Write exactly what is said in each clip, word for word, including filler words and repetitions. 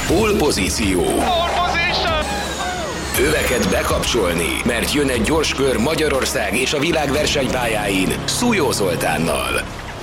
Pole pozíció. Öveket bekapcsolni, mert jön egy gyors kör Magyarország és a világ versenypályáin Szújó Zoltánnal.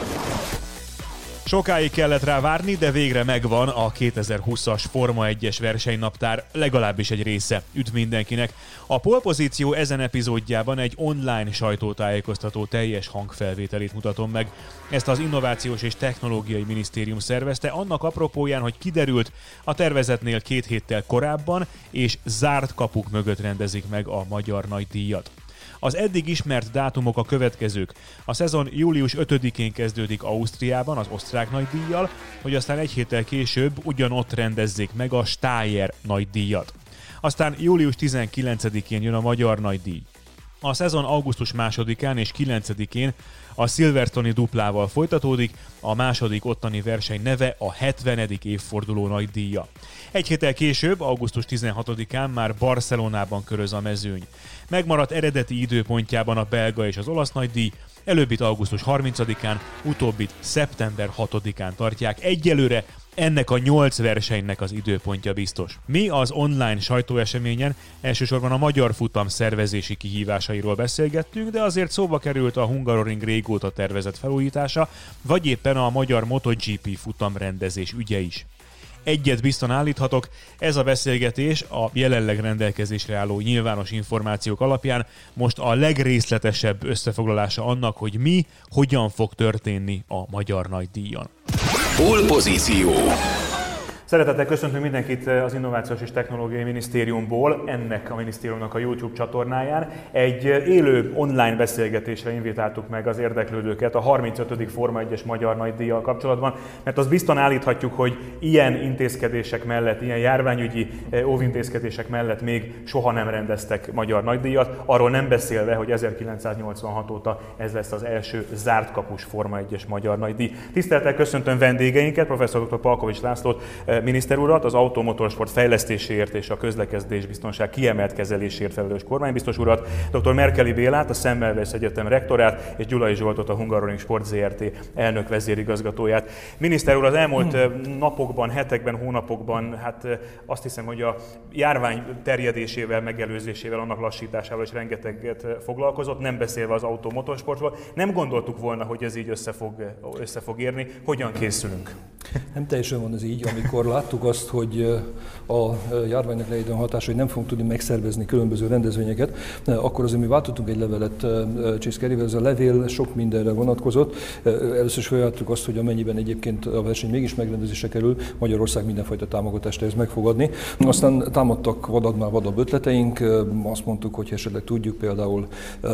Sokáig kellett rá várni, de végre megvan a kétezer-húszas Forma egyes versenynaptár, legalábbis egy része. Üdv mindenkinek! A Pole pozíció ezen epizódjában egy online sajtótájékoztató teljes hangfelvételét mutatom meg. Ezt az Innovációs és Technológiai Minisztérium szervezte, annak apropóján, hogy kiderült, a tervezetnél két héttel korábban és zárt kapuk mögött rendezik meg a magyar nagydíjat. Az eddig ismert dátumok a következők. A szezon július ötödikén kezdődik Ausztriában az osztrák nagydíjjal, hogy aztán egy héttel később ugyanott rendezzék meg a Steyr nagydíjat. Aztán július tizenkilencedikén jön a magyar nagydíj. A szezon augusztus másodikán és kilencedikén a Silverstone-i duplával folytatódik, a második ottani verseny neve a hetvenedik évforduló nagydíja. Egy héttel később, augusztus tizenhatodikán már Barcelonában köröz a mezőny. Megmaradt eredeti időpontjában a belga és az olasz nagydíj, előbbit augusztus harmincadikán, utóbbit szeptember hatodikán tartják. Egyelőre ennek a nyolc versenynek az időpontja biztos. Mi az online sajtóeseményen elsősorban a magyar futam szervezési kihívásairól beszélgettünk, de azért szóba került a Hungaroring régóta tervezett felújítása, vagy éppen a magyar MotoGP futamrendezés ügye is. Egyet bizton állíthatok, ez a beszélgetés a jelenleg rendelkezésre álló nyilvános információk alapján most a legrészletesebb összefoglalása annak, hogy mi, hogyan fog történni a magyar nagydíjon. Pole pozíció. Szeretettel köszöntünk mindenkit az Innovációs és Technológiai Minisztériumból, ennek a minisztériumnak a YouTube csatornáján. Egy élő online beszélgetésre invitáltuk meg az érdeklődőket a harmincötödik Forma egyes magyar nagydíjjal kapcsolatban, mert azt bizton állíthatjuk, hogy ilyen intézkedések mellett, ilyen járványügyi óvintézkedések mellett még soha nem rendeztek magyar nagydíjat, arról nem beszélve, hogy ezerkilencszáznyolcvanhat óta ez lesz az első zárt kapus Forma egyes magyar nagydíj. Tisztelettel köszöntöm vendégeinket, professzor dr. Palkovics Lászlót, miniszter urat, az automotorsport fejlesztéséért és a közlekedésbiztonság kiemelt kezelésért felelős kormánybiztos urat, dr. Merkeli Bélát, a Semmelweis Egyetem rektorát, és Gyulai Zsoltot, a Hungaroring Sport zé er té elnök vezérigazgatóját. Miniszter úr, az elmúlt hmm. napokban, hetekben, hónapokban, hát azt hiszem, hogy a járvány terjedésével, megelőzésével, annak lassításával is rengeteget foglalkozott, nem beszélve az automotorsportról. Nem gondoltuk volna, hogy ez így össze fog, össze fog érni. Hogyan készülünk? Nem teljesen van ez így, amikor láttuk azt, hogy a járványnak lehetően hatás, hogy nem fogunk tudni megszervezni különböző rendezvényeket, akkor azért mi váltottunk egy levelet Csészkerivel, ez a levél sok mindenre vonatkozott. Először is felajánlottuk azt, hogy amennyiben egyébként a verseny mégis megrendezésre kerül, Magyarország mindenfajta támogatást ehhez meg fog adni. Aztán támadtak vadabbnál vadabb ötleteink, azt mondtuk, hogy esetleg tudjuk például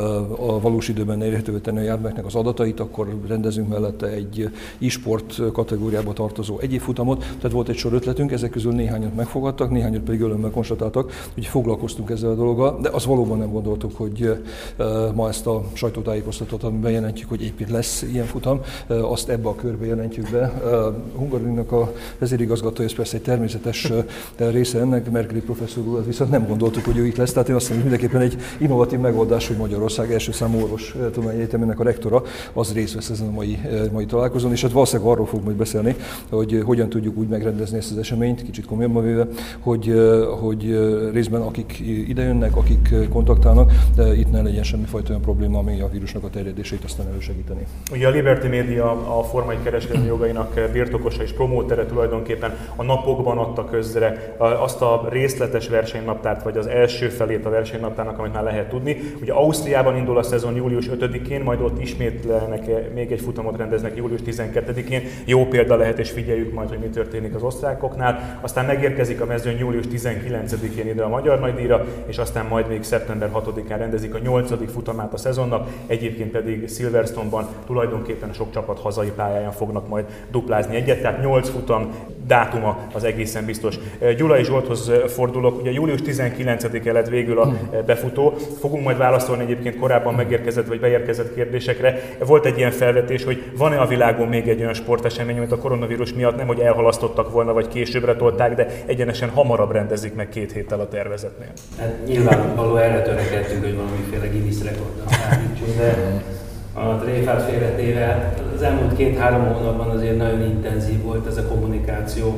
a valós időben elérhetővé tenni a járványnak az adatait, akkor rendezünk mellette egy e-sport kategóriába tartozó egyéb futamot. Tehát volt egy sor ötletünk, ezek közül néhányat megfogadtak, néhányat pedig örömmel konstatáltak, hogy foglalkoztunk ezzel a dologgal, de azt valóban nem gondoltuk, hogy ma ezt a sajtótájékoztatót, amiben jelentjük, hogy egyébként lesz ilyen futam, azt ebbe a körbe jelentjük be. Hungaroringnak a vezérigazgatója, ez persze egy természetes része ennek, Merkeli professzor úr, viszont nem gondoltuk, hogy ő itt lesz, tehát én azt mondom, hogy mindenképpen egy innovatív megoldás, hogy Magyarország első számú orvostudományi egyetemének a rektora, az részt vesz ezen a mai, mai találkozón, és hát valószínűleg arról fog majd beszélni, hogy hogyan tudjuk úgy megrendezni ezt az eseményt, kicsit komolyabban véve, hogy, hogy részben akik idejönnek, akik kontaktálnak, de itt ne legyen semmifajta olyan probléma, ami a vírusnak a terjedését aztán elősegíteni. Ugye a Liberty Media a Forma egy kereskedelmi jogainak birtokosa és promótere tulajdonképpen a napokban adta közre azt a részletes versenynaptárt, vagy az első felét a versenynaptárnak, amit már lehet tudni. Ugye Ausztriában indul a szezon július ötödikén, majd ott ismétlenek, még egy futamot rendeznek július tizenkettedikén. Jó példa lehet, és figyeljük majd, hogy mi történik az osztrákoknál. Aztán megérkezik a mezőny július tizenkilencedikén ide a magyar nagydíjra, és aztán majd még szeptember hatodikán rendezik a nyolcadik futamát a szezonnak, egyébként pedig Silverstone-ban tulajdonképpen sok csapat hazai pályáján fognak majd duplázni egyet, tehát nyolc futam dátuma az egészen biztos. Gyulai Zsolthoz fordulok, ugye július tizenkilencedike lett végül a befutó, fogunk majd válaszolni egyébként korábban megérkezett vagy beérkezett kérdésekre. Volt egy ilyen felvetés, hogy van-e a világon még egy olyan sportesemény, amit a koronavírus miatt nem, hogy elhalasztottak volna, vagy későbbre tolták, de egyenesen hamarabb rendezik meg két héttel a tervezetnél. Hát nyilvánvaló erre törekedtünk, hogy valamiféle Guinness rekordot állítsunk, de a tréfát félretéve az elmúlt két-három hónapban azért nagyon intenzív volt ez a kommunikáció, és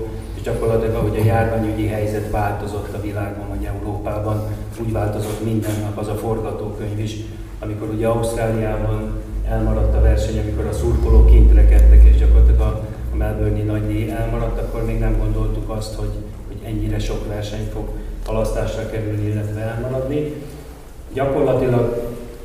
gyakorlatilag ahogy a járványügyi helyzet változott a világban vagy Európában, úgy változott minden nap az a forgatókönyv is, amikor ugye Ausztráliában elmaradt a verseny, amikor a szurkolók kint rekedtek, és gyakorlatilag a, a Melbourne-i nagydíj elmaradt, akkor még nem gondoltuk azt, hogy, hogy ennyire sok verseny fog halasztásra kerülni, illetve elmaradni. Gyakorlatilag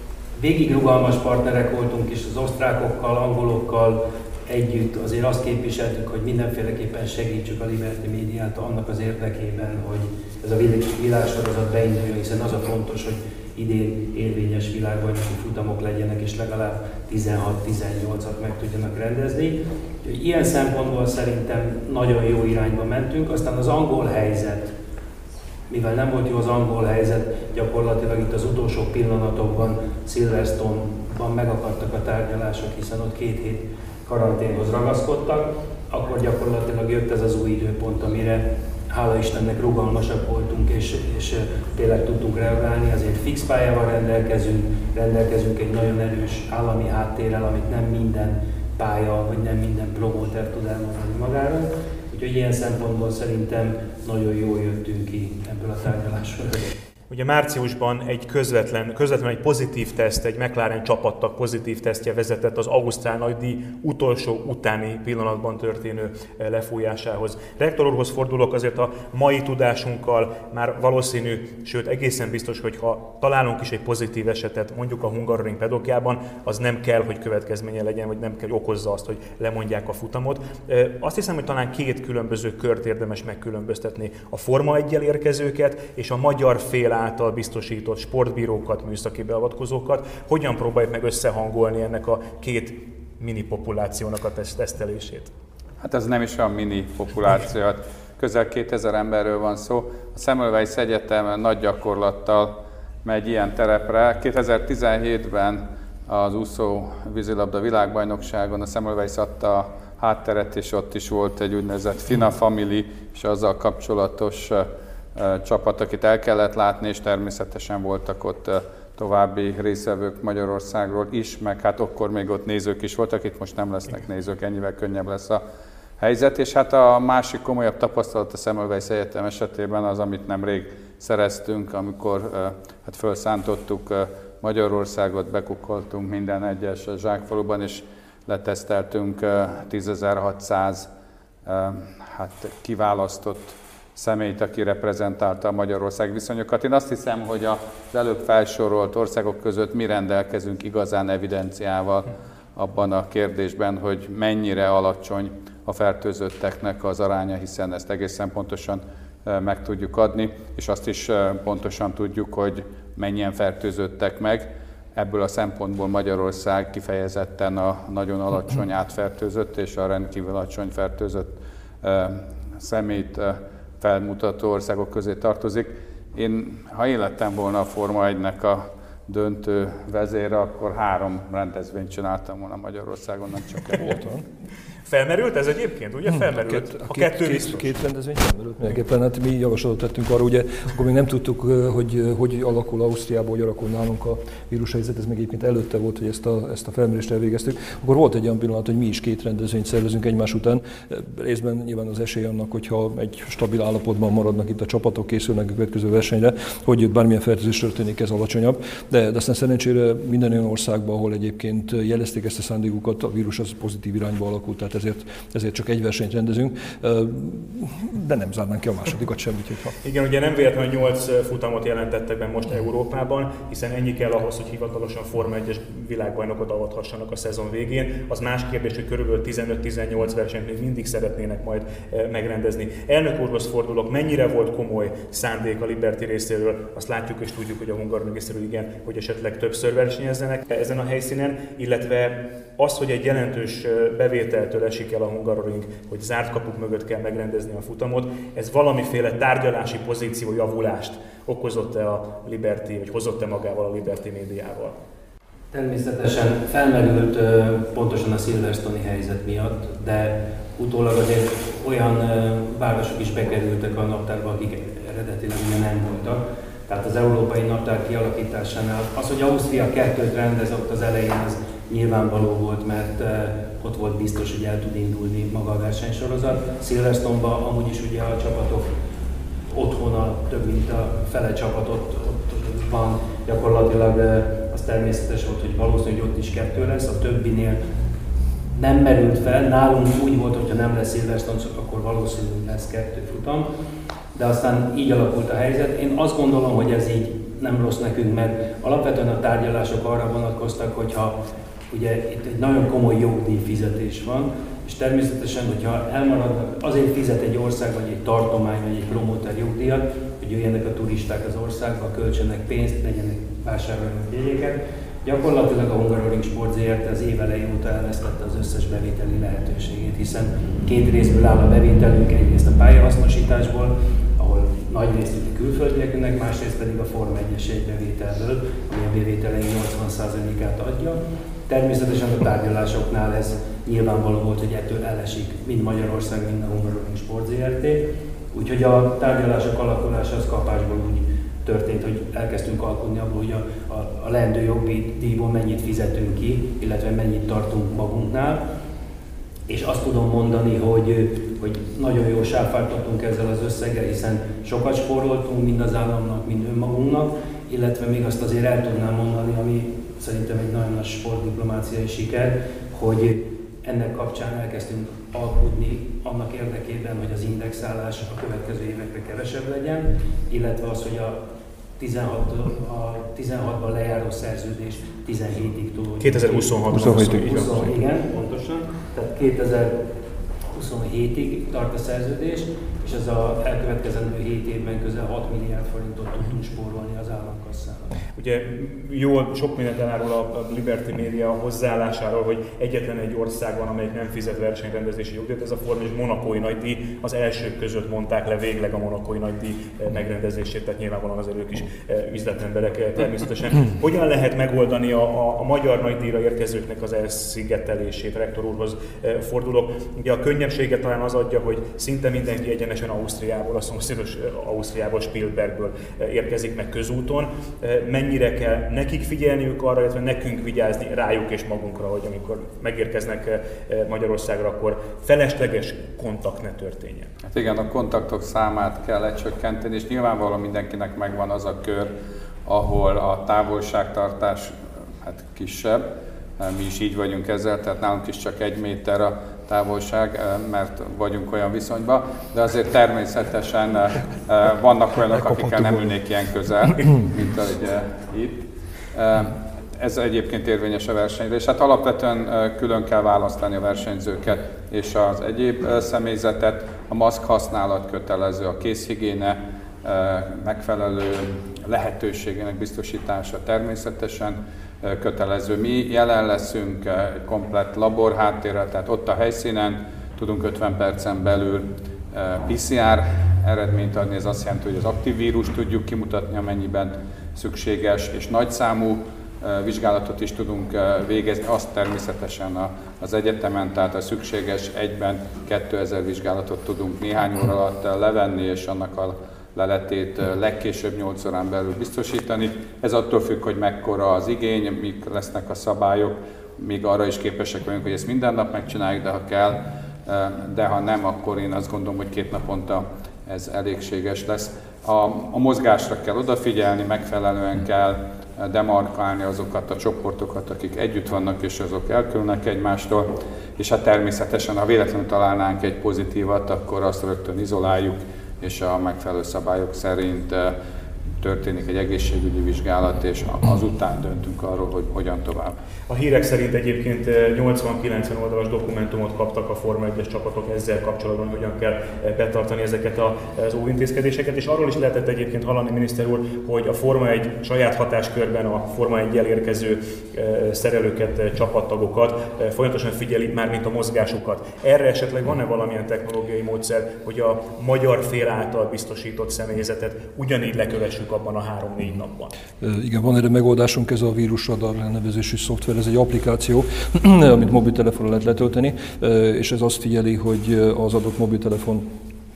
végig rugalmas partnerek voltunk, és az osztrákokkal, angolokkal együtt azért azt képviseltük, hogy mindenféleképpen segítsük a Liberty Médiát annak az érdekében, hogy ez a világsorozat beinduljon, hiszen az a fontos, hogy idén érvényes világbajnoki futamok legyenek, és legalább tizenhat-tizennyolcat meg tudjanak rendezni. Ilyen szempontból szerintem nagyon jó irányba mentünk, aztán az angol helyzet, mivel nem volt jó az angol helyzet, gyakorlatilag itt az utolsó pillanatokban Silverstone-ban megakadtak a tárgyalások, hiszen ott két hét karanténhoz ragaszkodtak, akkor gyakorlatilag jött ez az új időpont, amire hála Istennek rugalmasak voltunk, és, és tényleg tudtunk reagálni, azért fix pályával rendelkezünk, rendelkezünk egy nagyon erős állami háttérrel, amit nem minden pálya, vagy nem minden promóter tud elmondani magáról. Úgyhogy ilyen szempontból szerintem nagyon jól jöttünk ki ebből a tárgyalásról. Ugye márciusban egy közvetlen, közvetlen egy pozitív teszt, egy McLaren csapattak pozitív tesztje vezetett az ausztrál nagydíj utolsó utáni pillanatban történő lefújásához. Rektor úrhoz fordulok, azért a mai tudásunkkal már valószínű, sőt egészen biztos, hogy ha találunk is egy pozitív esetet mondjuk a Hungaroring pedokjában, az nem kell, hogy következménye legyen, vagy nem kell, hogy okozza azt, hogy lemondják a futamot. Azt hiszem, hogy talán két különböző kört érdemes megkülönböztetni. A Forma egyel érkezőket és a magyar fél által biztosított sportbírókat, műszaki beavatkozókat. Hogyan próbáljuk meg összehangolni ennek a két mini populációnak a tesztelését? Hát ez nem is olyan mini populáció, közel kétezer emberről van szó. A Semmelweis Egyetem nagy gyakorlattal megy ilyen terepre. kétezer-tizenhétben az úszó vízilabda világbajnokságon a Semmelweis adta a hátteret, és ott is volt egy úgynevezett FINA Family, és azzal kapcsolatos csapat, akit el kellett látni, és természetesen voltak ott további részvevők Magyarországról is, meg hát akkor még ott nézők is voltak, itt most nem lesznek nézők, ennyivel könnyebb lesz a helyzet. És hát a másik komolyabb tapasztalat a Semmelweis Egyetem esetében az, amit nemrég szereztünk, amikor hát felszántottuk Magyarországot, bekukkoltunk minden egyes zsákfaluban, és leteszteltünk tízezer-hatszáz hát kiválasztott személyt, aki reprezentálta a Magyarország viszonyokat. Én azt hiszem, hogy az előbb felsorolt országok között mi rendelkezünk igazán evidenciával abban a kérdésben, hogy mennyire alacsony a fertőzötteknek az aránya, hiszen ezt egészen pontosan meg tudjuk adni, és azt is pontosan tudjuk, hogy mennyien fertőzöttek meg. Ebből a szempontból Magyarország kifejezetten a nagyon alacsony átfertőzött és a rendkívül alacsony fertőzött személyt felmutató országok közé tartozik. Én, ha én lettem volna a Forma egynek a döntő vezére, akkor három rendezvényt csináltam volna Magyarországon, nem csak egyet. Felmerült ez egyébként, ugye? Felmerült. Két, a a kettő két, két, két rendezvény felmerült mindenképpen. Hát mi javaslatot tettünk arra, ugye, akkor még nem tudtuk, hogy hogy alakul Ausztriában, hogy alakul nálunk a vírushelyzet, ez meg egyébként előtte volt, hogy ezt a, ezt a felmérést elvégeztük. Akkor volt egy olyan pillanat, hogy mi is két rendezvényt szervezünk egymás után. Részben nyilván az esély annak, hogyha egy stabil állapotban maradnak itt a csapatok, készülnek a következő versenyre, hogy bármilyen fertőzés történik, ez alacsonyabb. De, de aztán szerencsére minden olyan országban, ahol egyébként jelezték ezt a szándékukat, a vírus az pozitív irányba alakult, tehát ezért, ezért csak egy versenyt rendezünk, de nem zárnánk ki a másodikat sem. Úgyhogy ha. Igen, ugye nem véletlenül nyolc futamot jelentettek be most Európában, hiszen ennyi kell ahhoz, hogy hivatalosan Forma egyes világbajnokot avathassanak a szezon végén. Az más kérdés, hogy körülbelül tizenöt-tizennyolc versenyt még mindig szeretnének majd megrendezni. Elnök úrhoz fordulok, mennyire volt komoly szándék a Liberty részéről? Azt látjuk és tudjuk, hogy a Hungaroring részéről igen, hogy esetleg többször versenyezzenek ezen a helyszínen, illetve az, hogy egy jelentős bevételtől esik el a Hungaroring, hogy zárt kapuk mögött kell megrendezni a futamot, ez valamiféle tárgyalási pozíció javulást okozott-e a Liberty, vagy hozott-e magával a Liberty médiával? Természetesen felmerült pontosan a Silverstone-i helyzet miatt, de utólag azért olyan városok is bekerültek a naptárba, akik eredetileg nem voltak. Tehát az európai naptár kialakításánál az, hogy Ausztria kettőt rendez ott az elején, az nyilvánvaló volt, mert ott volt biztos, hogy el tud indulni maga a versenysorozat. Silverstone-ban amúgy is ugye a csapatok otthona, több mint a fele csapat ott, ott van, gyakorlatilag az természetes volt, hogy valószínűleg ott is kettő lesz, a többinél nem merült fel, nálunk úgy volt, hogyha nem lesz Silverstone, akkor valószínűleg lesz kettő futam, de aztán így alakult a helyzet. Én azt gondolom, hogy ez így nem rossz nekünk, mert alapvetően a tárgyalások arra vonatkoztak, hogyha ugye itt egy nagyon komoly jogdíjfizetés van, és természetesen, hogyha elmaradnak, azért fizet egy ország, vagy egy tartomány, vagy egy promóter jogdíjat, hogy jöjjenek a turisták az országba, költsenek pénzt, legyenek vásároljanak jegyeket. Gyakorlatilag a Hungaroring Sport zé er té az év elején óta elvesztette az összes bevételi lehetőségét, hiszen két részből áll a bevételünk, egyrészt a pályahasznosításból, ahol nagy részt a külföldieknek, másrészt pedig a Forma egyes jegybevételből, ami a bevételeink nyolcvan százalékát adja. Természetesen a tárgyalásoknál ez nyilvánvaló volt, hogy ettől elesik mind Magyarország, mind a Hungaroring Sport zé er té. Úgyhogy a tárgyalások alakulása az kapásból úgy történt, hogy elkezdtünk alkudni abból, hogy a, a, a leendő jogdíjból mennyit fizetünk ki, illetve mennyit tartunk magunknál. És azt tudom mondani, hogy, hogy nagyon jó sáfárt adtunk ezzel az összeggel, hiszen sokat spóroltunk mind az államnak, mind önmagunknak, illetve még azt azért el tudnám mondani, ami szerintem egy nagyon nagy sportdiplomáciai siker, hogy ennek kapcsán elkezdtünk alkudni annak érdekében, hogy az indexálás a következő évekre kevesebb legyen, illetve az, hogy a tizenhatban lejáró szerződés tizenhétig tolódjon. kétezer-huszonhatban. Igen, pontosan. Tehát kétezer-huszonhétig tart a szerződés, és ez az elkövetkezendő hét évben közel hat milliárd forintot tudtunk spórolni az államkasszának. Ugye jól sok mindent elárul a Liberty Media hozzáállásáról, hogy egyetlen egy ország van, amelyik nem fizet versenyrendezési jogdíjat, ez a Forma és monakói nagydíj. Az elsők között mondták le végleg a monakói nagydíj megrendezését, tehát nyilvánvalóan azért ők is üzletemberek természetesen. Hogyan lehet megoldani a, a, a magyar nagydíjra érkezőknek az elszigetelését? Rektor úrhoz fordulok. Ugye a könnyebbséget talán az adja, hogy szinte mindenki egyenesen Ausztriából, a szomszédos Ausztriából, Spielbergből érkezik meg közúton. Mennyire kell nekik figyelniük arra, illetve nekünk vigyázni rájuk és magunkra, hogy amikor megérkeznek Magyarországra, akkor felesleges kontakt ne történjen. Hát igen, a kontaktok számát kell lecsökkenteni, és nyilvánvalóan mindenkinek megvan az a kör, ahol a távolságtartás hát kisebb. Mi is így vagyunk ezzel, tehát nálunk is csak egy méter a távolság, mert vagyunk olyan viszonyban, de azért természetesen vannak olyanok, akikkel nem ülnék ilyen közel, mint ahogy itt. Ez egyébként érvényes a versenyre, és hát alapvetően külön kell választani a versenyzőket és az egyéb személyzetet. A maszk használat kötelező, a kézhigiéne megfelelő lehetőségének biztosítása természetesen kötelező. Mi jelen leszünk egy komplett labor háttérrel, tehát ott a helyszínen tudunk ötven percen belül pé cé er eredményt adni, ez azt jelenti, hogy az aktív vírust tudjuk kimutatni, amennyiben szükséges, és nagyszámú vizsgálatot is tudunk végezni, azt természetesen az egyetemen, tehát a szükséges egyben kétezer vizsgálatot tudunk néhány óra alatt levenni, és annak a leletét legkésőbb nyolc órán belül biztosítani. Ez attól függ, hogy mekkora az igény, mik lesznek a szabályok, még arra is képesek vagyunk, hogy ezt minden nap megcsináljuk, de ha kell, de ha nem, akkor én azt gondolom, hogy két naponta ez elégséges lesz. A, a mozgásra kell odafigyelni, megfelelően kell demarkálni azokat a csoportokat, akik együtt vannak, és azok elkülönnek egymástól, és hát természetesen, ha véletlenül találnánk egy pozitívat, akkor azt rögtön izoláljuk, és a megfelelő szabályok szerint történik egy egészségügyi vizsgálat, és azután döntünk arról, hogy hogyan tovább. A hírek szerint egyébként nyolcvan-kilencven oldalas dokumentumot kaptak a Forma egyes csapatok ezzel kapcsolatban, hogyan kell betartani ezeket az óvintézkedéseket, és arról is lehetett egyébként hallani, miniszter úr, hogy a Forma egy saját hatáskörben a Forma egyel érkező szerelőket, csapattagokat folyamatosan figyeli már, mint a mozgásukat. Erre esetleg van-e valamilyen technológiai módszer, hogy a magyar fél által biztosított személyzetet ugyanígy lekövessük abban a három-négy napban? Igen, van erre megoldásunk, ez a vírusradar elnevezésű szoftver, ez egy applikáció, amit mobiltelefonra lehet letölteni, és ez azt figyeli, hogy az adott mobiltelefon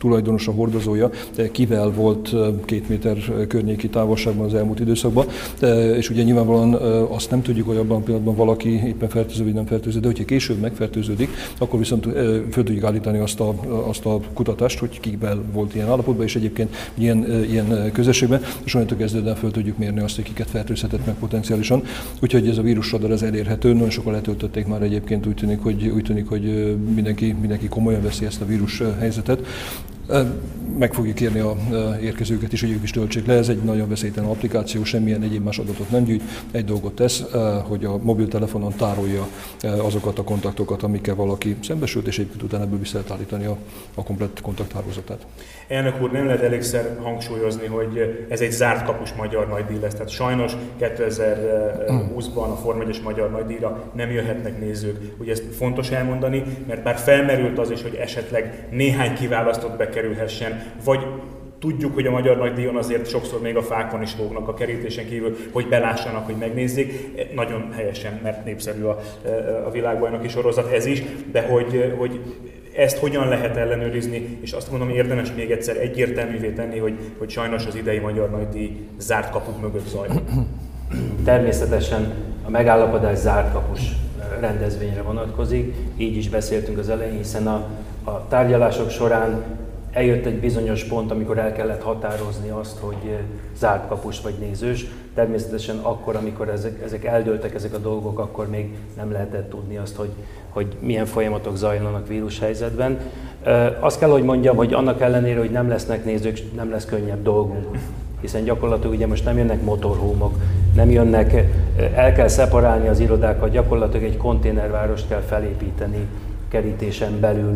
tulajdonosa, hordozója, kivel volt két méter környéki távolságban az elmúlt időszakban, és ugye nyilvánvalóan azt nem tudjuk, hogy abban a pillanatban valaki éppen fertőző vagy nem fertőző, de hogyha később megfertőződik, akkor viszont föl tudjuk állítani azt a, azt a kutatást, hogy kivel volt ilyen állapotban, és egyébként ilyen, ilyen közösségben, és onnantól kezdődően föl tudjuk mérni azt, hogy kiket fertőzhetett meg potenciálisan. Úgyhogy ez a vírusradar ez elérhető, nagyon sokan letöltötték már egyébként, úgy tűnik, hogy, úgy tűnik, hogy mindenki, mindenki komolyan veszi ezt a vírus helyzetet. Meg fogjuk kérni a érkezőket is, hogy ők is töltsék le. Ez egy nagyon veszélytelen applikáció, semmilyen egyéb más adatot nem gyűjt. Egy dolgot tesz, hogy a mobiltelefonon tárolja azokat a kontaktokat, amikkel valaki szembesült, és egyébként utána ebből vissza lehet állítani a, a komplett kontakthálózatát. Elnök úr, nem lehet elégszer hangsúlyozni, hogy ez egy zárt kapus magyar nagydíj lesz. Tehát sajnos kétezer-húszban a Forma egyes magyar nagydíjra nem jöhetnek nézők. Ugye ezt fontos elmondani, mert bár felmerült az is, hogy esetleg néhány kiválasztott bekerülhessen, vagy tudjuk, hogy a magyar nagydíjon azért sokszor még a fákon is fognak a kerítésen kívül, hogy belássanak, hogy megnézzék. Nagyon helyesen, mert népszerű a, a világbajnoki sorozat ez is, de hogy, hogy ezt hogyan lehet ellenőrizni, és azt mondom, érdemes még egyszer egyértelművé tenni, hogy, hogy sajnos az idei magyar nagydíj zárt kapuk mögött zajlik. Természetesen a megállapodás zárt kapus rendezvényre vonatkozik, így is beszéltünk az elején, hiszen a, a tárgyalások során eljött egy bizonyos pont, amikor el kellett határozni azt, hogy zárt kapus vagy nézős. Természetesen akkor, amikor ezek, ezek eldőltek, ezek a dolgok, akkor még nem lehetett tudni azt, hogy, hogy milyen folyamatok zajlanak vírushelyzetben. Azt kell, hogy mondjam, hogy annak ellenére, hogy nem lesznek nézők, nem lesz könnyebb dolgunk. Hiszen gyakorlatilag ugye most nem jönnek motorhómok, nem jönnek, el kell szeparálni az irodákat, gyakorlatilag egy konténervárost kell felépíteni kerítésen belül.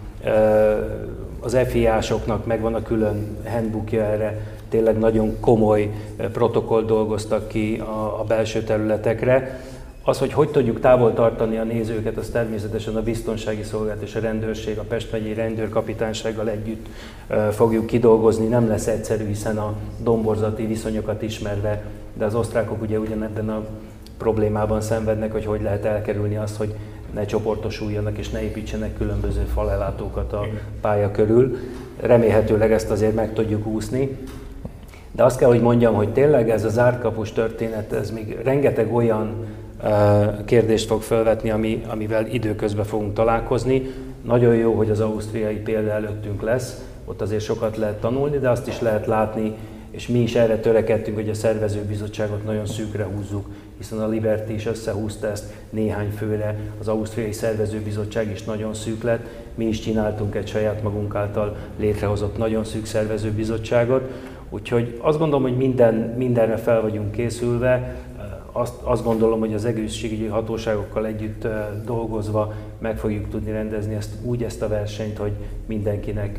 Az ef i á-soknak megvan a külön handbookja erre, tényleg nagyon komoly protokoll dolgoztak ki a, a belső területekre. Az, hogy hogy tudjuk távol tartani a nézőket, az természetesen a biztonsági szolgálat és a rendőrség, a Pest megyei rendőrkapitánysággal együtt fogjuk kidolgozni. Nem lesz egyszerű, hiszen a domborzati viszonyokat ismerve, de az osztrákok ugye ugyanebben a problémában szenvednek, hogy hogy lehet elkerülni azt, hogy ne csoportosuljanak és ne építsenek különböző falellátókat a pálya körül. Remélhetőleg ezt azért meg tudjuk úszni. De azt kell, hogy mondjam, hogy tényleg ez a zárt kapus történet, ez még rengeteg olyan uh, kérdést fog felvetni, ami, amivel időközben fogunk találkozni. Nagyon jó, hogy az ausztriai példa előttünk lesz, ott azért sokat lehet tanulni, de azt is lehet látni, és mi is erre törekedtünk, hogy a szervezőbizottságot nagyon szűkre húzzuk, hiszen a Liberty is összehúzta ezt néhány főre, az ausztriai szervezőbizottság is nagyon szűk lett, mi is csináltunk egy saját magunk által létrehozott nagyon szűk szervezőbizottságot, úgyhogy azt gondolom, hogy minden, mindenre fel vagyunk készülve, azt, azt gondolom, hogy az egészségügyi hatóságokkal együtt dolgozva meg fogjuk tudni rendezni ezt, úgy ezt a versenyt, hogy mindenkinek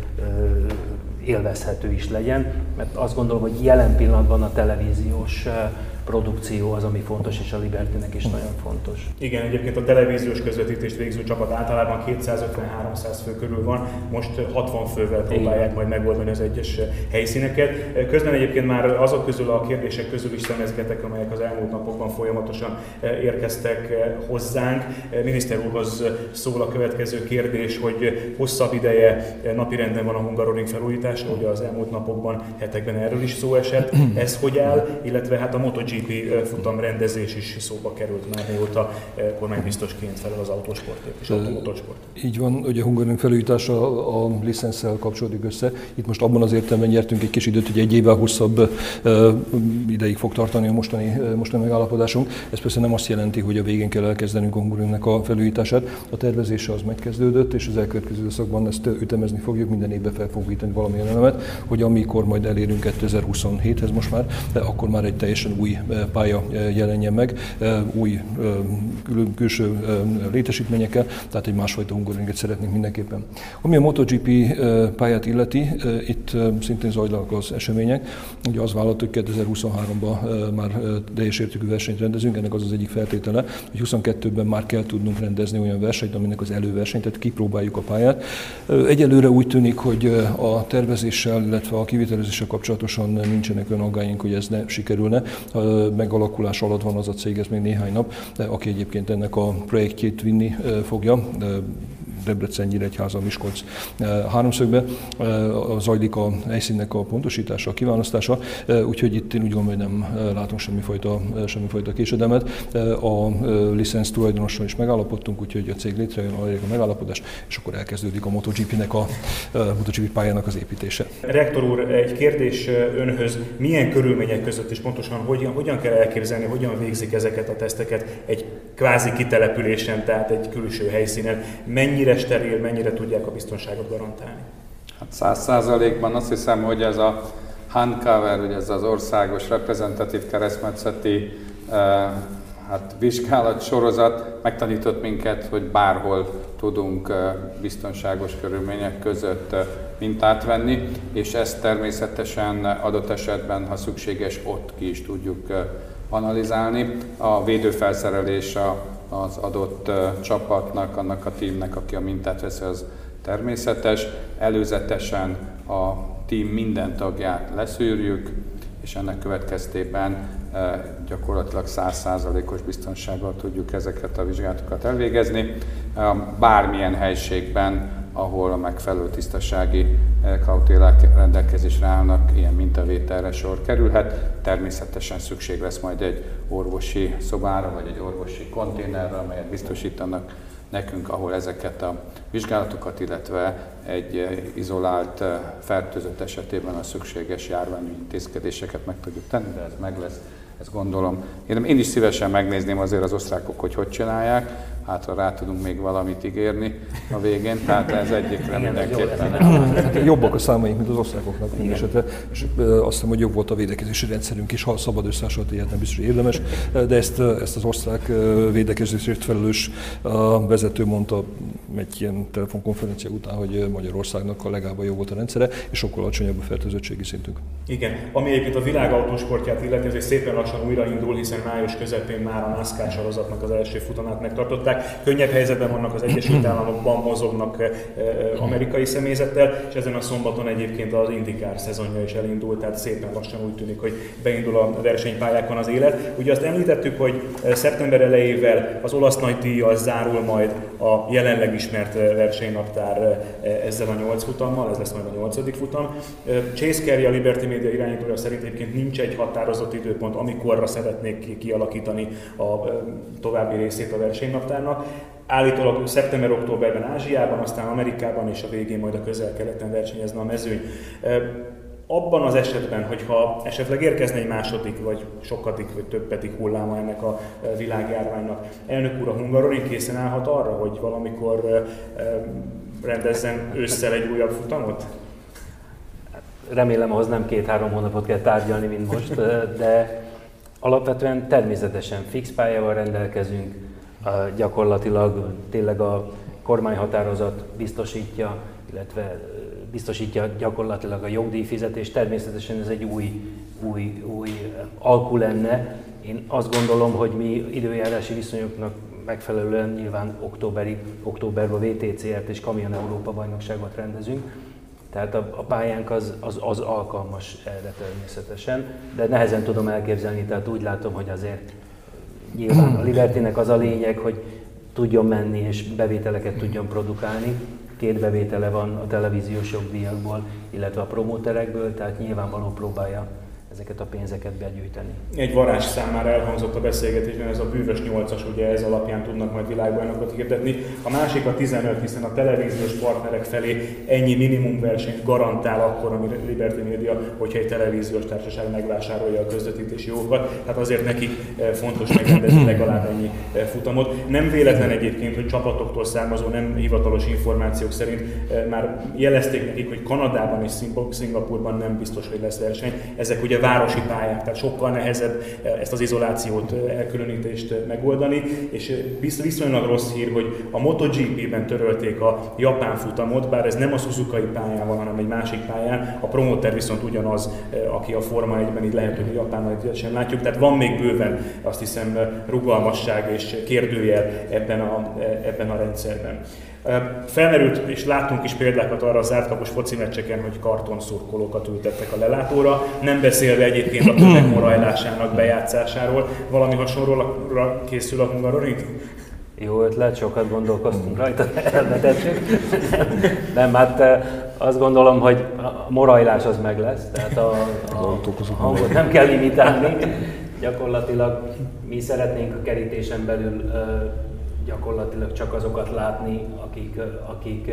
élvezhető is legyen, mert azt gondolom, hogy jelen pillanatban a televíziós produkció az, ami fontos, és a Libertynek is nagyon fontos. Igen, egyébként a televíziós közvetítést végző csapat általában kétszázötven-háromszáz fő körül van, most hatvan fővel próbálják Igen. majd megoldani az egyes helyszíneket. Közben egyébként már azok közül a kérdések közül is szemezgetek, amelyek az elmúlt napokban folyamatosan érkeztek hozzánk. Miniszter úrhoz szól a következő kérdés, hogy hosszabb ideje napirenden van a Hungaroring felújítása, ugye az elmúlt napokban, hetekben erről is szó esett. Ez hogy áll, illetve hát a MotoGP futamrendezés is szóba került már, mióta kormánybiztosként felel az autósportért és automotorsportért. Így van, ugye a Hungaroring felújítása a licenszel kapcsolódik össze. Itt most abban az értelemben nyertünk egy kis időt, hogy egy évvel hosszabb ideig fog tartani a mostani, mostani megállapodásunk. Ez persze nem azt jelenti, hogy a végén kell elkezdenünk a Hungaroringnek a felújítását. A tervezése az megkezdődött, és az elkövetkező időszakban ezt ütemezni fogjuk, minden évben fel fogunk ítani valamilyen elemet, hogy amikor majd elérünk kétezer-huszonhéthez most már, de akkor már egy teljesen új pálya jelenjen meg, új kül- külső létesítményekkel, tehát egy másfajta Hungaroringet szeretnénk mindenképpen. Ami a MotoGP pályát illeti, itt szintén zajlanak az események. Ugye az vállalt, hogy kétezer-huszonháromban már teljes értékű versenyt rendezünk, ennek az az egyik feltétele, hogy huszonkettőben már kell tudnunk rendezni olyan versenyt, aminek az előverseny, tehát kipróbáljuk a pályát. Egyelőre úgy tűnik, hogy a tervezéssel, illetve a kivitelezéssel kapcsolatosan nincsenek olyan aggályink, hogy ez ne sikerülne. Megalakulás alatt van az a cég, ez még néhány nap, aki egyébként ennek a projektjét vinni fogja. Debrecen, Nyíregyháza, Miskolc háromszögbe zajlik a helyszínnek a pontosítása, a kiválasztása, úgyhogy itt én úgy gondolom, hogy nem látunk semmifajta, semmifajta késedelmet. A licensz tulajdonossal is megállapodtunk, úgyhogy a cég létrejön, aláírjuk a megállapodást, és akkor elkezdődik a MotoGP-nek a MotoGP pályának az építése. Rektor úr, egy kérdés önhöz, milyen körülmények között és pontosan hogyan, hogyan kell elképzelni, hogyan végzik ezeket a teszteket egy kvázi kitelepülésen, tehát egy külső helyszínen, mennyire steril, mennyire tudják a biztonságot garantálni? Hát száz százalékban azt hiszem, hogy ez a handcover, ugye ez az országos reprezentatív keresztmetszeti eh, hát vizsgálat sorozat megtanított minket, hogy bárhol tudunk eh, biztonságos körülmények között eh, mintát venni, és ezt természetesen adott esetben, ha szükséges, ott ki is tudjuk eh, analizálni. A védőfelszerelés az adott uh, csapatnak, annak a tímnek, aki a mintát veszi, az természetes. Előzetesen a tím minden tagját leszűrjük, és ennek következtében uh, gyakorlatilag száz százalékos biztonsággal tudjuk ezeket a vizsgálatokat elvégezni. Uh, bármilyen helységben, ahol a megfelelő tisztasági kautélák rendelkezésre állnak, ilyen mintavételre sor kerülhet. Természetesen szükség lesz majd egy orvosi szobára, vagy egy orvosi konténerre, amelyet biztosítanak nekünk, ahol ezeket a vizsgálatokat, illetve egy izolált fertőzött esetében a szükséges járványi intézkedéseket meg tudjuk tenni, de ez meg lesz, ezt gondolom. Én, én is szívesen megnézném azért az osztrákok, hogy hogy csinálják, hát ha rá tudunk még valamit ígérni a végén, tehát ez egyikre mindenképpen. Hát jobbak a számaink, mint az osztrákoknak, és azt hiszem, hogy jobb volt a védekezési rendszerünk is, ha szabad összehasonlítani, ilyet nem biztos, hogy érdemes, de ezt, ezt az osztrák védekezésért felelős vezető mondta egy ilyen telefonkonferencia után, hogy Magyarországnak a legalább jobb volt a rendszere, és sokkal alacsonyabb a fertőzöttségi szintünk. Igen, ami egyébként a világ autósportját illeti, ez szépen lassan újraindul, hiszen május közepén már a NASCAR sorozatnak az első futamát megtartották. Könnyebb helyzetben vannak az Egyesült Államokban, mozognak amerikai személyzettel, és ezen a szombaton egyébként az IndyCar szezonja is elindult, tehát szépen lassan úgy tűnik, hogy beindul a versenypályákon az élet. Ugye azt említettük, hogy szeptember elejével az olasz nagydíjjal zárul majd a jelenleg ismert versenynaptár ezzel a nyolc futammal, ez lesz majd a nyolcadik futam. Chase Carey, a Liberty Media irányítója szerint egyébként nincs egy határozott időpont, amikorra szeretnék kialakítani a további részét a versenynaptárnak. Állítólag szeptember-októberben Ázsiában, aztán Amerikában és a végén majd a Közel-Keleten versenyezne a mezőny. Abban az esetben, hogyha esetleg érkezne egy második, vagy sokadik, vagy többedik hulláma ennek a világjárványnak, elnök úr, a Hungaroring készen állhat arra, hogy valamikor rendezzen ősszel egy újabb futamot? Remélem, ahhoz nem két-három hónapot kell tárgyalni, mint most, de alapvetően természetesen fix pályával rendelkezünk, gyakorlatilag tényleg a kormányhatározat biztosítja, illetve biztosítja gyakorlatilag a jogdíjfizetést. Természetesen ez egy új, új, új alku lenne. Én azt gondolom, hogy mi időjárási viszonyoknak megfelelően nyilván októberig, októberben vé té cé er-t és Kamion Európa bajnokságot rendezünk. Tehát a, a pályánk az, az, az alkalmas erre természetesen, de nehezen tudom elképzelni, tehát úgy látom, hogy azért nyilván a Libertynek az a lényeg, hogy tudjon menni és bevételeket tudjon produkálni. Két bevétele van a televíziós jogdíjakból, illetve a promóterekből, tehát nyilvánvaló próbálja ezeket a pénzeket begyűjteni. Egy varázs számára elhangzott a beszélgetésben, ez a bűvös nyolcas, ugye ez alapján tudnak majd világbajnokot hirdetni. A másik a tizenöt, hiszen a televíziós partnerek felé ennyi minimumversenyt garantál akkor a Liberty Media, hogyha egy televíziós társaság megvásárolja a közvetítési jogokat. Tehát azért nekik fontos megrendezni legalább ennyi futamot. Nem véletlen egyébként, hogy csapatoktól származó nem hivatalos információk szerint már jelezték nekik, hogy Kanadában és Szingapurban nem biztos, hogy lesz verseny. Ezek ugye városi pályák, tehát sokkal nehezebb ezt az izolációt, elkülönítést megoldani, és viszonylag rossz hír, hogy a MotoGP-ben törölték a japán futamot, bár ez nem a Suzuka-i pályán van, hanem egy másik pályán, a promoter viszont ugyanaz, aki a Forma egyben, így lehet, hogy a japán sem látjuk, tehát van még bőven, azt hiszem, rugalmasság és kérdőjel ebben a, ebben a rendszerben. Felmerült, és láttunk is példákat arra a zártkapus foci meccseken, hogy kartonszurkolókat ültettek a lelátóra, nem beszélve egyébként a tömeg morajlásának bejátszásáról. Valami hasonlóra készül a Hungaroring? jó ötlet, sokat gondolkoztunk rajta, elvetettük. Nem, hát azt gondolom, hogy a morajlás az meg lesz, tehát a, a hangot nem kell limitálni. Gyakorlatilag mi szeretnénk a kerítésen belül gyakorlatilag csak azokat látni, akik, akik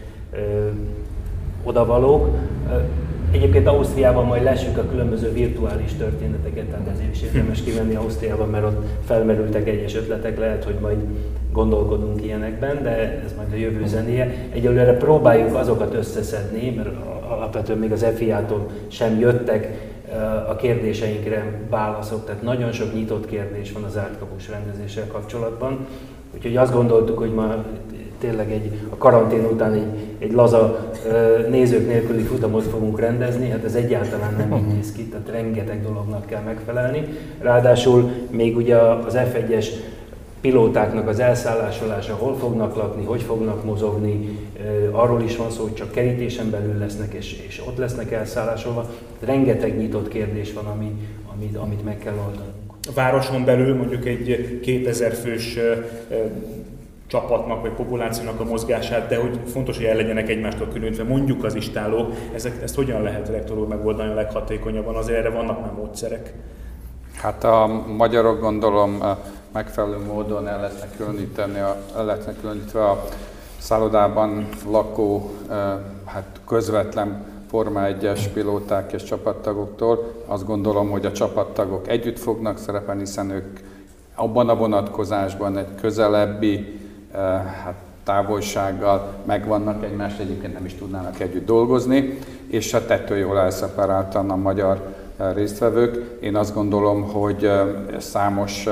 odavalók. Egyébként Ausztriában majd lessük a különböző virtuális történeteket, tehát ezért is érdemes kimenni Ausztriában, mert ott felmerültek egyes ötletek, lehet, hogy majd gondolkodunk ilyenekben, de ez majd a jövő zenéje. Egyelőre próbáljuk azokat összeszedni, mert alapvetően még az ef i á-tól sem jöttek a kérdéseinkre válaszok, tehát nagyon sok nyitott kérdés van az átkapus rendezéssel kapcsolatban. Úgyhogy azt gondoltuk, hogy ma tényleg egy, a karantén után egy, egy laza nézők nélküli futamot fogunk rendezni, hát ez egyáltalán nem így néz ki, tehát rengeteg dolognak kell megfelelni. Ráadásul még ugye az ef egyes pilótáknak az elszállásolása, hol fognak lakni, hogy fognak mozogni, arról is van szó, hogy csak kerítésen belül lesznek és, és ott lesznek elszállásolva. Rengeteg nyitott kérdés van, ami, amit, amit meg kell oldanunk. A városon belül mondjuk egy kétezer fős csapatnak vagy populációnak a mozgását, de hogy fontos, hogy el legyenek egymástól különítve, mondjuk az istálók, ezek, ezt hogyan lehet rektor úr megoldani a leghatékonyabban? Azért erre vannak már módszerek. Hát a magyarok gondolom megfelelő módon el lesznek különíteni, el lesznek különítve a szállodában lakó, hát közvetlen Forma egyes pilóták és csapattagoktól. Azt gondolom, hogy a csapattagok együtt fognak szerepelni, hiszen ők abban a vonatkozásban egy közelebbi hát, távolsággal megvannak egymást, egyébként nem is tudnának együtt dolgozni, és hát ettől jól elszeparáltan a magyar résztvevők. Én azt gondolom, hogy számos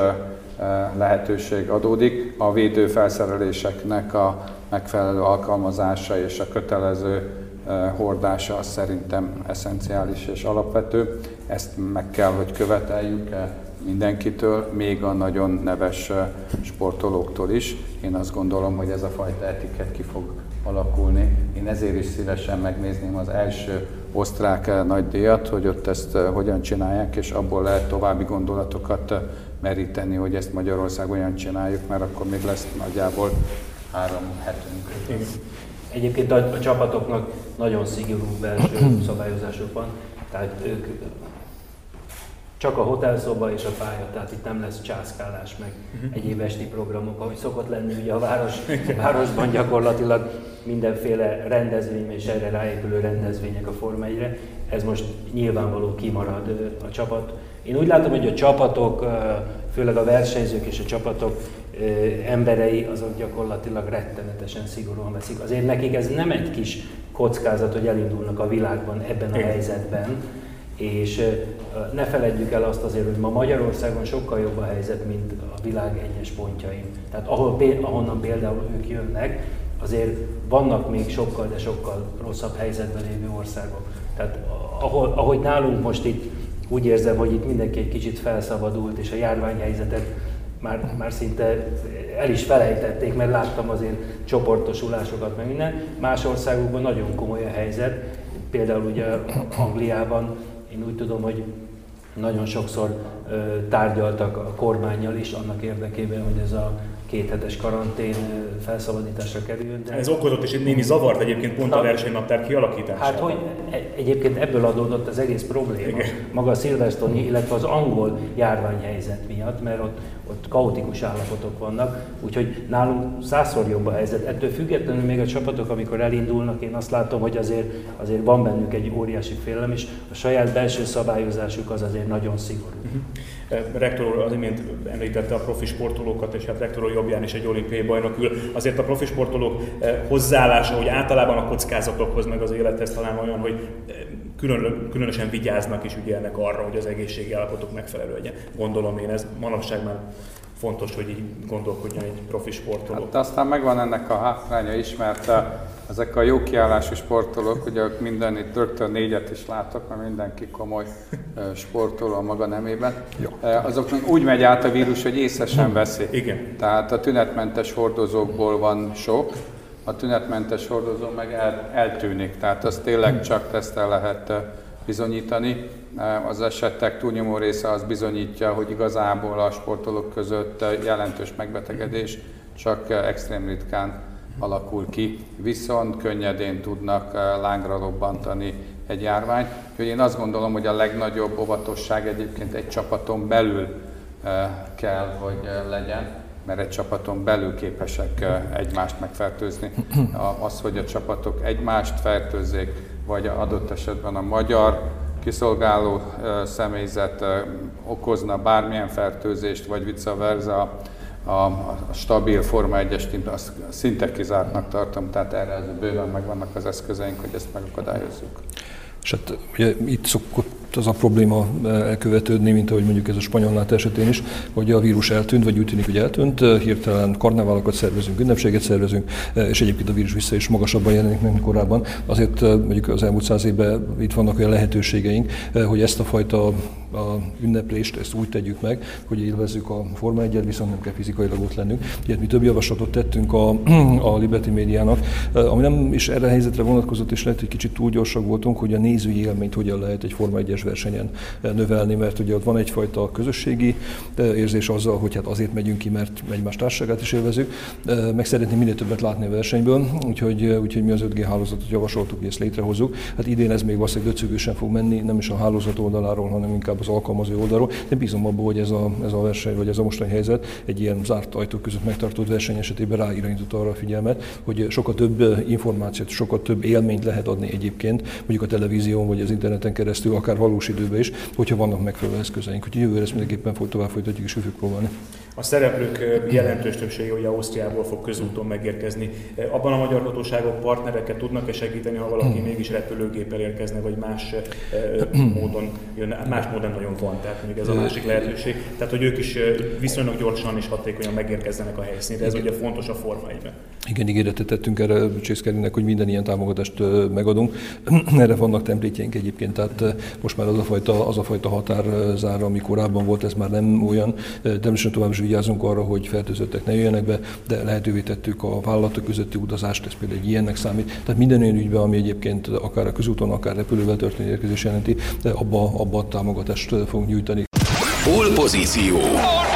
lehetőség adódik. A védőfelszereléseknek a megfelelő alkalmazása és a kötelező hordása az szerintem eszenciális és alapvető. Ezt meg kell, hogy követeljük mindenkitől, még a nagyon neves sportolóktól is. Én azt gondolom, hogy ez a fajta etikett ki fog alakulni. Én ezért is szívesen megnézném az első osztrák nagydíjat, hogy ott ezt hogyan csinálják, és abból lehet további gondolatokat meríteni, hogy ezt Magyarország olyan csináljuk, mert akkor még lesz nagyjából három hetünk. Egyébként a, a csapatoknak nagyon szigorú belső szabályozásuk van, tehát ők csak a hotelszoba és a pálya, tehát itt nem lesz császkálás, meg uh-huh. egyéb esti programok, ahogy szokott lenni ugye a város, városban gyakorlatilag mindenféle rendezvény és erre ráépülő rendezvények a Forma egyre. Ez most nyilvánvaló kimarad a csapat. Én úgy látom, hogy a csapatok, főleg a versenyzők és a csapatok emberei azok gyakorlatilag rettenetesen szigorúan veszik. Azért nekik ez nem egy kis kockázat, hogy elindulnak a világban ebben a helyzetben, és ne feledjük el azt azért, hogy ma Magyarországon sokkal jobb a helyzet, mint a világ egyes pontjain. Tehát ahol, ahonnan például ők jönnek, azért vannak még sokkal, de sokkal rosszabb helyzetben lévő országok. Tehát ahol, ahogy nálunk most itt úgy érzem, hogy itt mindenki egy kicsit felszabadult, és a járványhelyzetet már, már szinte el is felejtették, mert láttam azért csoportosulásokat, meg minden. Más országokban nagyon komoly a helyzet, például ugye Angliában én úgy tudom, hogy nagyon sokszor ö, tárgyaltak a kormánnyal is annak érdekében, hogy ez a kéthetes karantén felszabadításra kerüljön. De... Ez okozott is egy némi zavart egyébként pont a versenynaptár kialakításában. Hát hogy egyébként ebből adódott az egész probléma, igen. Maga a szilveszteri, illetve az angol járványhelyzet miatt, mert ott, ott kaotikus állapotok vannak, úgyhogy nálunk százszor jobb a helyzet. Ettől függetlenül még a csapatok, amikor elindulnak, én azt látom, hogy azért, azért van bennük egy óriási félelem, és a saját belső szabályozásuk az azért nagyon szigorú. Uh-huh. Rektor úr az imént említette a profi sportolókat, és hát rektor úr jobbján is egy olimpiai bajnok ül. Azért a profi sportolók hozzáállása, hogy általában a kockázatokhoz, meg az élethez talán olyan, hogy külön, különösen vigyáznak és ügyelnek arra, hogy az egészségi állapotuk megfelelő legyen. Gondolom én, ez manapság már fontos, hogy így gondolkodjon egy profi sportoló. Hát aztán megvan ennek a hátránya is, mert ezek a jó kiállású sportolók, ugye minden itt rögtön négyet is látok, mert mindenki komoly sportoló a maga nemében. Jó. Azoknak úgy megy át a vírus, hogy észre sem veszi. Igen. Tehát a tünetmentes hordozókból van sok, a tünetmentes hordozó meg el, eltűnik, tehát azt tényleg csak tesztel lehet bizonyítani. Az esetek túlnyomó része az bizonyítja, hogy igazából a sportolók között jelentős megbetegedés csak extrém ritkán alakul ki, viszont könnyedén tudnak lángra robbantani egy járvány. Úgyhogy én azt gondolom, hogy a legnagyobb óvatosság egyébként egy csapaton belül kell, hogy legyen, mert egy csapaton belül képesek egymást megfertőzni. Az, hogy a csapatok egymást fertőzzék, vagy adott esetben a magyar kiszolgáló személyzet okozna bármilyen fertőzést, vagy vice versa, a stabil Forma egyes tím, azt szinte kizártnak tartom, tehát erre bőven megvannak az eszközeink, hogy ezt megakadályozzuk. És hát ugye itt szokott az a probléma elkövetődni, mint ahogy mondjuk ez a spanyolnát esetén is, hogy a vírus eltűnt, vagy úgy tűnik, hogy eltűnt, hirtelen karneválokat szervezünk, ünnepséget szervezünk, és egyébként a vírus vissza is magasabban jelenik, mint korábban. Azért mondjuk az elmúlt száz évben itt vannak olyan lehetőségeink, hogy ezt a fajta a ünneplést, ezt úgy tegyük meg, hogy élvezzük a Forma egyet, viszont nem kell fizikailag ott lennünk. Ilyet mi több javaslatot tettünk a, a Liberty Médiának, ami nem is erre a helyzetre vonatkozott, és lehet, hogy kicsit túl gyorsak voltunk, hogy a nézői élményt hogyan lehet egy Forma egyes versenyen növelni, mert ugye ott van egyfajta közösségi érzés azzal, hogy hát azért megyünk ki, mert egymás társaságát is élvezzük, meg szeretném minél többet látni a versenyből, úgyhogy, úgyhogy mi az öt G hálózatot javasoltuk, hogy ezt létrehozzuk. Hát idén ez még valószínűleg döcögősen fog menni, nem is a hálózat oldaláról, hanem inkább az alkalmazó oldalról. De bízom abban, hogy ez a, ez a verseny, vagy ez a mostani helyzet egy ilyen zárt ajtók között megtartott verseny esetében ráirányította arra a figyelmet, hogy sokkal több információt, sokkal több élményt lehet adni egyébként, mondjuk a televízión vagy az interneten keresztül, akár valós időben is, hogyha vannak megfelelő eszközeink. Úgyhogy jövőre ezt mindenképpen tovább folytatjuk és fogjuk próbálni. A szereplők jelentős többsége ugye Ausztriából fog közúton megérkezni. Abban a magyar hatóságok partnereket tudnak-e segíteni, ha valaki mégis repülőgéppel érkezne, vagy más módon jön, más módon nagyon van, tehát még ez a másik lehetőség. Tehát, hogy ők is viszonylag gyorsan és hatékonyan megérkezzenek a helyszínre. Ez ugye fontos a Forma egyben. Igen, ígéretet tettünk erre Chase Careynek, hogy minden ilyen támogatást megadunk. Erre vannak templétjeink egyébként, tehát most már az a fajta, az a fajta határzár, ami korábban volt, ez már nem olyan. Természetesen tovább is vigyázunk arra, hogy fertőzöttek ne jöjjenek be, de lehetővé tettük a vállalatok közötti utazást, ez például egy ilyennek számít. Tehát minden olyan ügyben, ami egyébként akár a közúton, akár repülővel történő érkezés jelenti, abba, abba a támogatást fogunk nyújtani. Pole pozíció.